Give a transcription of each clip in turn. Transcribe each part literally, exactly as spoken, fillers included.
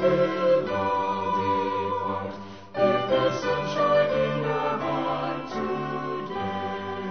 will all depart. If there's sunshine in your heart today,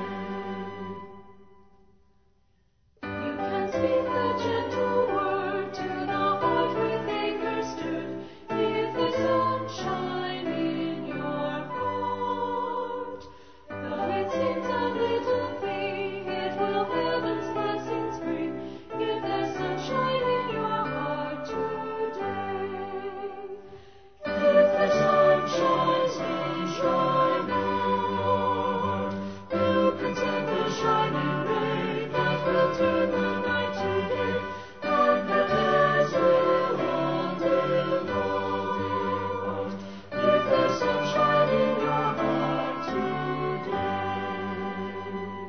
you can speak the gentle word to the heart with anger stirred. If there's sunshine in your heart, though it seems a little thing, it will heaven's blessings bring. If there's sunshine in your heart today, if there's sunshine, sunshine in your heart, you can send the shining ray that will turn the night to day, and the cares will all will all depart. If there's sunshine in your heart today,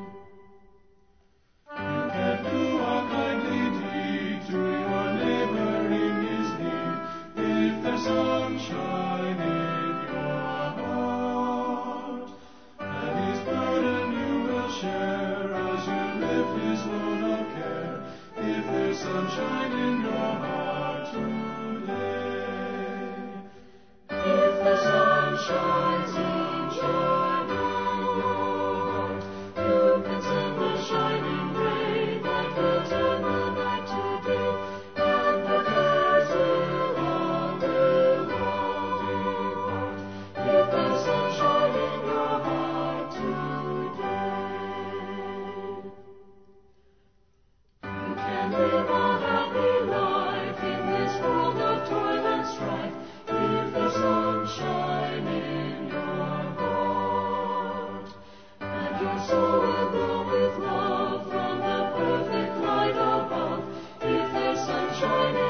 you can do a kindly deed to your neighbor in his need. If there's sunshine in your heart, and his burden you will share as you lift his load of care. If there's sunshine in your heart today, if the sunshine, sunshine in your heart, you can send the shining ray that will turn the night to day, and the cares will all, will all depart. If there's sunshine in your heart today, you can live a happy life in this world of toil and strife. If there's sunshine in your heart, and your soul will glow with love from the perfect light above. If there's sunshine in